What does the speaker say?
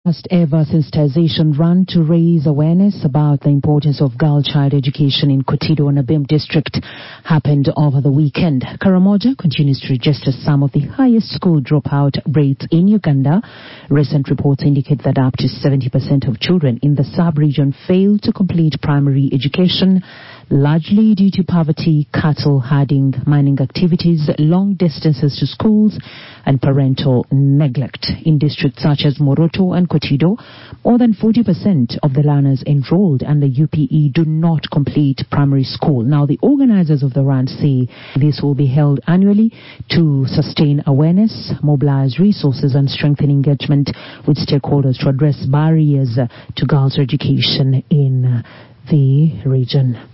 First ever sensitization run to raise awareness about the importance of girl child education in Kotido and Abim district happened over the weekend. Karamoja continues to register some of the highest school dropout rates in Uganda. Recent reports indicate that up to 70% of children in the sub-region fail to complete primary education, largely due to poverty, cattle herding, mining activities, long distances to schools, and parental neglect. In districts such as Moroto and Kotido, more than 40% of the learners enrolled under UPE do not complete primary school. Now, the organizers of the run say this will be held annually to sustain awareness, mobilize resources, and strengthen engagement with stakeholders to address barriers to girls' education in the region.